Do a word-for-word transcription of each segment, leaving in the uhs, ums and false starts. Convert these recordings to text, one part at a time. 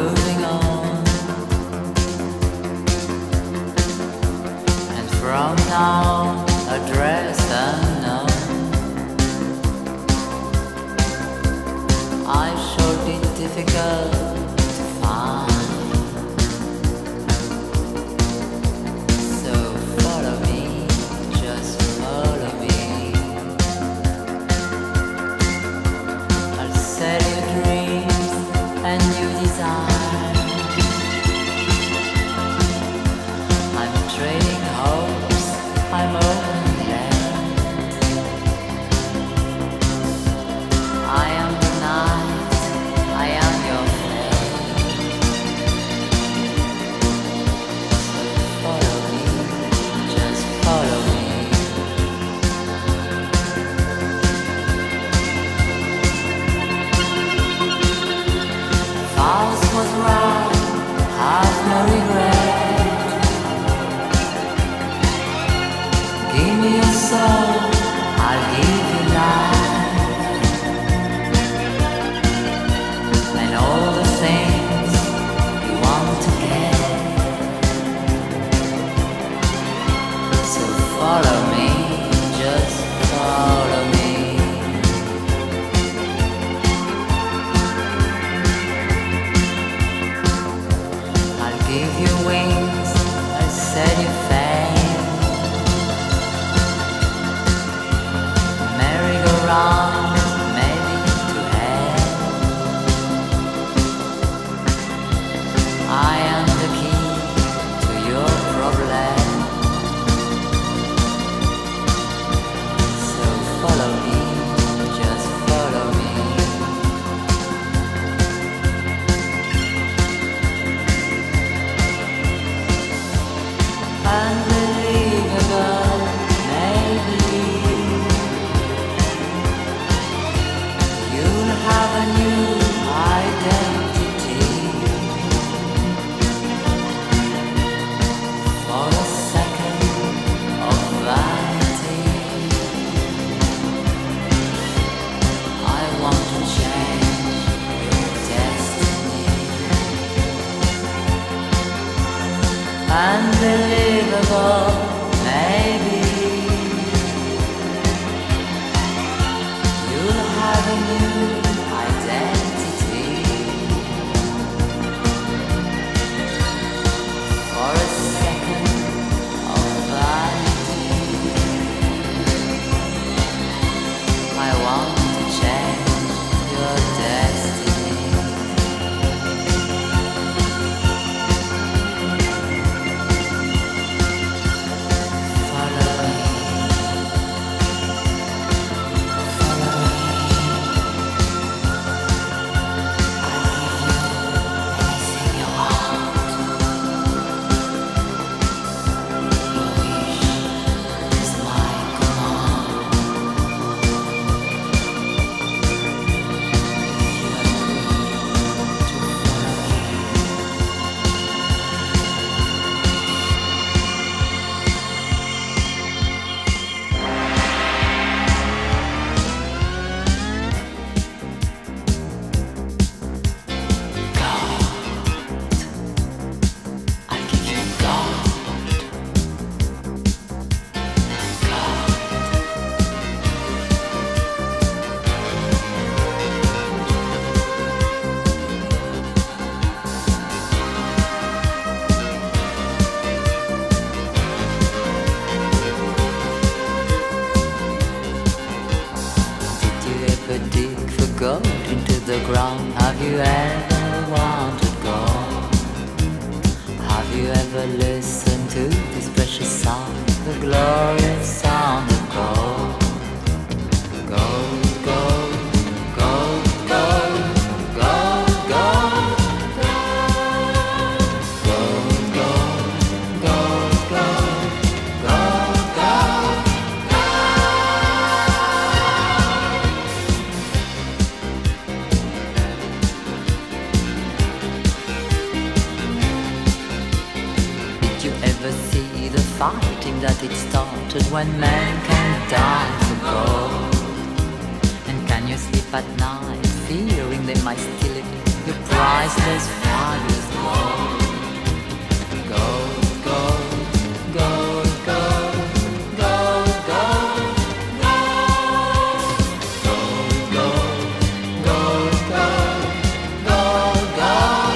moving on, and from now address unknown. I shall be difficult to find, so follow me, just follow me. I'll sell you dreams and you desire. I'm trading hopes, I'm open land. I am the night, I am your flame. So follow me, just follow me. Faust was right, have no regret. Give me your soul, I'll give you life, and all the things you want to get. So follow me, just follow me. I'll give you wings, I'll set you fame. Merry-go-round, maybe to hell. I am the key to your problem. So follow me, just follow me. Unbelievable, maybe you'll have a new identity. For a second of vanity, I want to change your destiny. Unbelievable, maybe you'll have a new identity. For a second of vanity, I want to change your destiny. Follow me, follow me. I'll give you anything you want. Your wish is my command. You agree to follow me. God, I'll give you God. God, did you ever dig for gold into the ground? Have you ever wanted gold? Have you ever listened to this precious sound, the glorious sound of gold? Gold, gold, gold, gold, gold, gold, gold, gold, gold, gold, gold, gold, Did you ever see the fighting that it started when men can die for gold? And can you sleep at night fearing they might steal it? Your priceless fabulous gold. Gold, gold, gold, gold, gold, gold, gold, gold, gold, gold, gold, gold.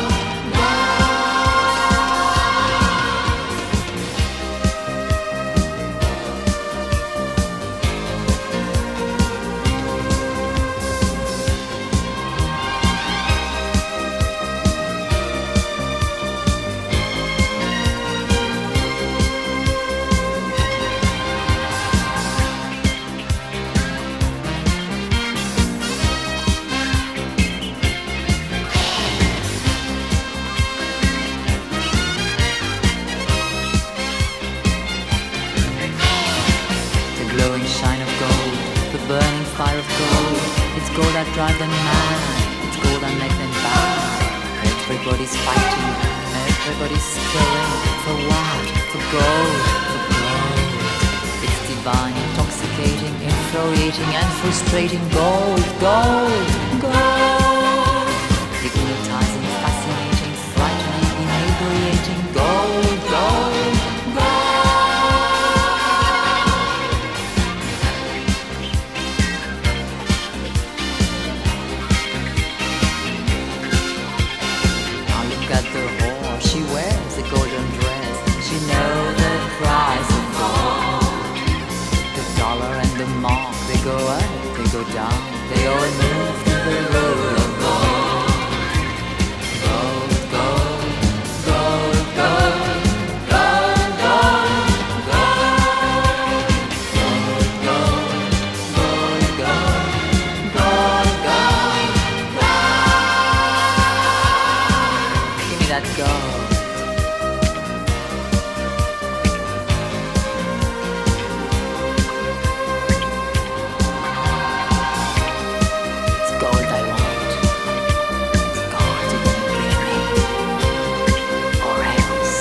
Glowing shine of gold, the burning fire of gold. It's gold that drives them mad, it's gold that makes them bad. Everybody's fighting, everybody's killing. For what? For gold, for gold. It's divine, intoxicating, infuriating and frustrating. Gold, gold, gold. Hypnotizing, fascinating, frightening, inebriating. Gold, gold, gold. At the whore, she wears a golden dress. She knows the price of gold. The dollar and the mark, they go up, they go down. They all move to the rule of gold. Gold, gold, gold, gold, gold, gold, gold, gold, gold, gold, gold, gold. That gold. It's gold I want. It's gold you're gonna give me, or else.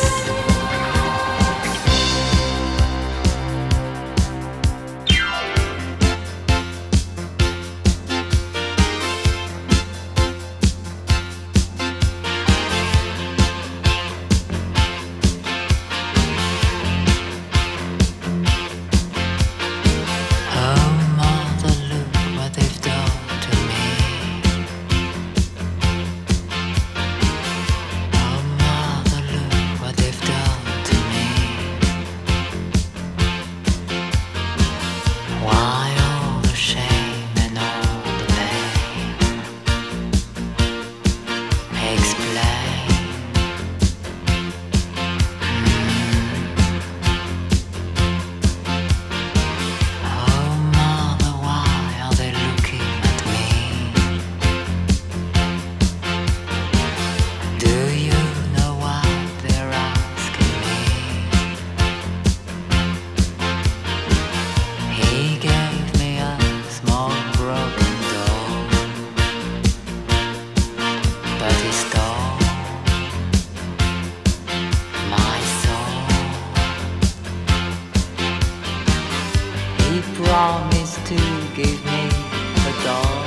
Promised to give me the doll,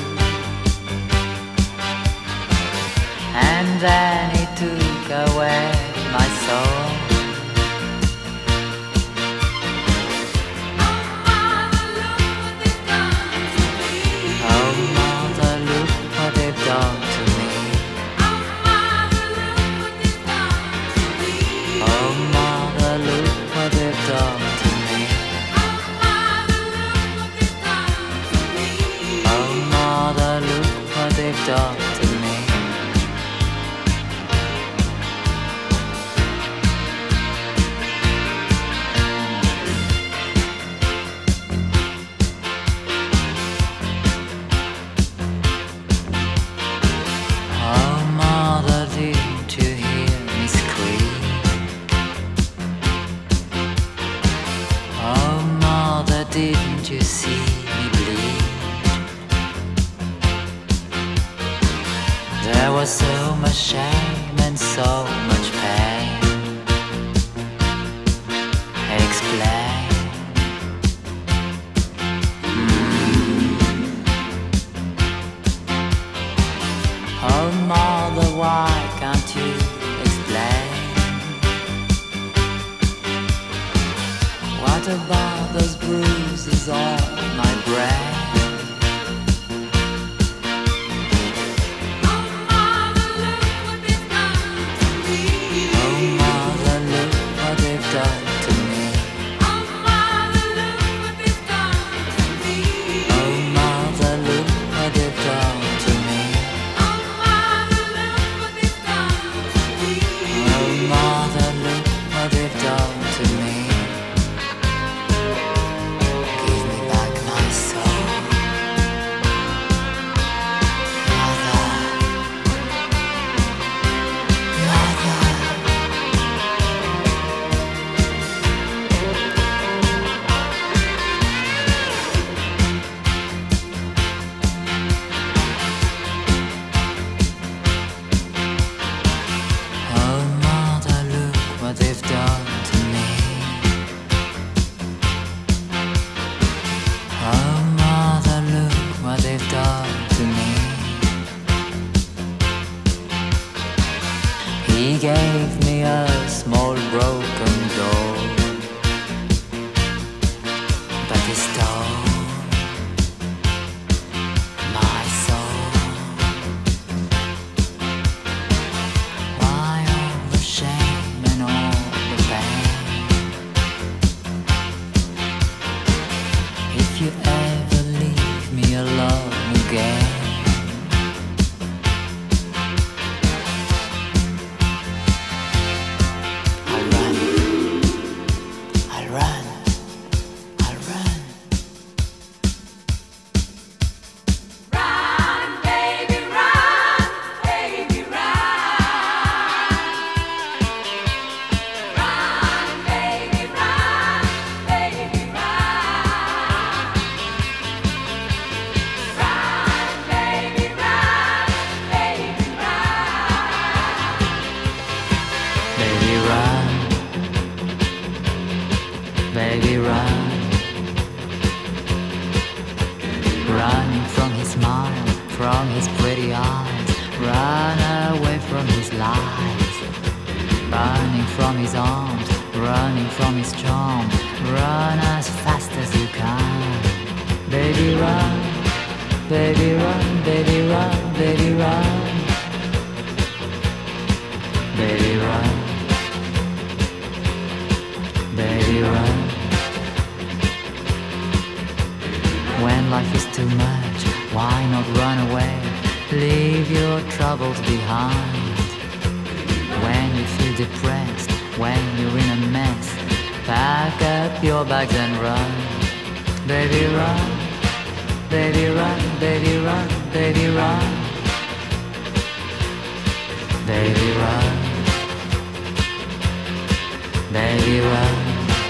and then he took away my soul. Oh mother, look what they've done to me. Oh mother, look what they've done to me. Mother, look what they've done to me. Oh mother, didn't you hear me scream? Oh mother, didn't you see me bleed? There was so much shame and so much pain. Explain. Mm. Oh, Mom. about those bruises on my brain? Oh mother, look what they've done to me. Oh mother, look what they've done to me. Oh mother, look what they've done to me. Oh mother, look what they've done to me. Oh mother, look what they've done to me. Oh mother, look what they've done to me. Give me back my soul, mother, mother. Oh mother, look what they've done to me. Oh mother, look what they've done to me. He gave me a small broken doll, but he stole my soul. Why all the shame and all the pain? If you ever leave me alone again, I'll run, I'll run, I'll run. Run, baby, run, baby, run. Run, baby, run, baby, run. Run, baby, run, baby, run. Baby, run, baby, run. Running from his smile, from his pretty eyes. Run away from his lies. Running from his arms, running from his charm. Run as fast as you can. Baby, run, baby, run, baby, run, baby, run. Baby, run, baby, run. When life is too much, why not run away? Leave your troubles behind. When you feel depressed, when you're in a mess, pack up your bags and run. Baby, run, baby, run, baby, run, baby, run. Baby, run, baby, run.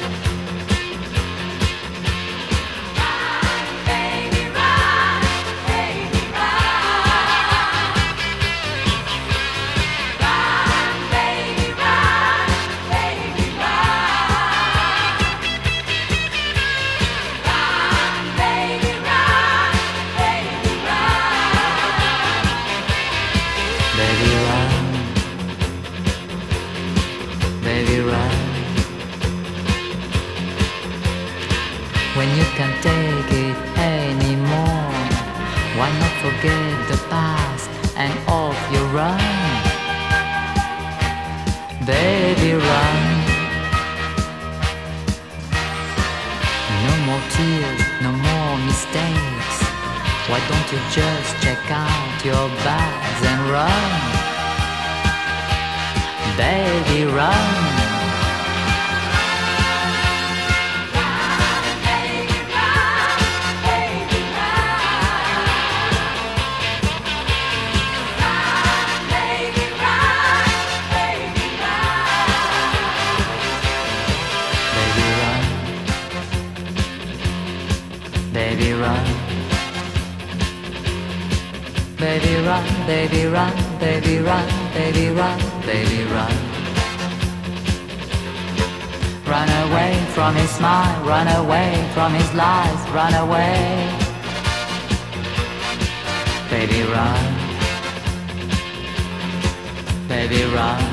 Baby, run, baby, run. Run, baby, run, baby, run. Run, baby, run, baby, run. Baby, run, baby, run. When you can't take it anymore, why not forget the past and off you run? Baby, run. No more tears, no more mistakes. Why don't you just check out your bags and run? Baby, run. Baby, run. Baby, run, baby, run, baby, run, baby, run, baby, run. Run away from his smile, run away from his lies, run away. Baby, run. Baby, run.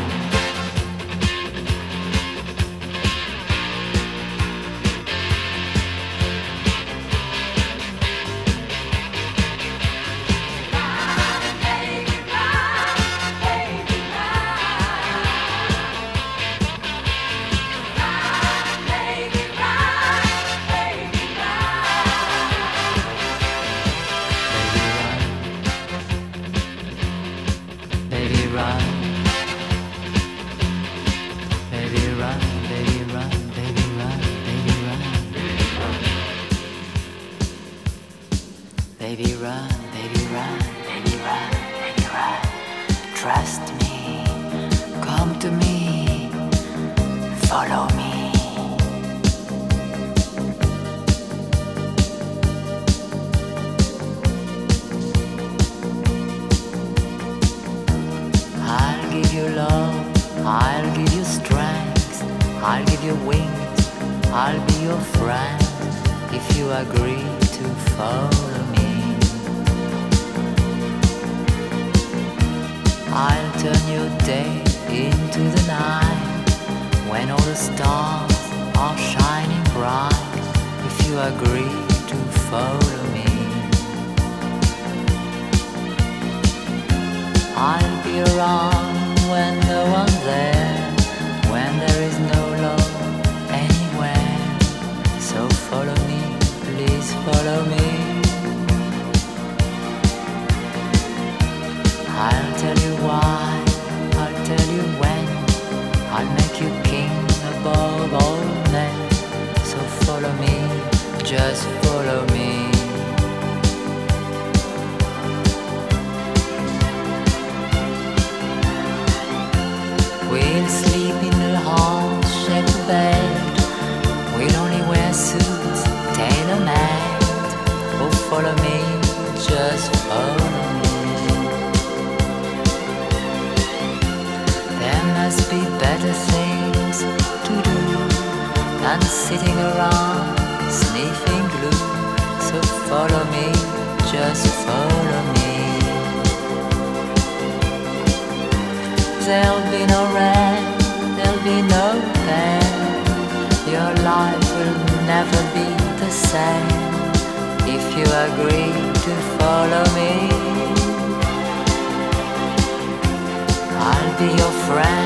I'll give you love, I'll give you strength, I'll give you wings, I'll be your friend if you agree to follow me. I'll turn your day into the night when all the stars are shining bright if you agree to follow me. I'll be around when no one's there, when there is no love anywhere. So follow me, please follow me. I'll tell you why, I'll tell you when, I'll make you king above all men. So follow me, just follow me. We'll sleep in the heart-shaped bed, we'll only wear suits, tailor-made. Oh, follow me, just follow me. There must be better things to do than sitting around sniffing glue. So follow me, just follow me. There'll be no rain, there'll be no pain. Your life will never be the same if you agree to follow me. I'll be your friend,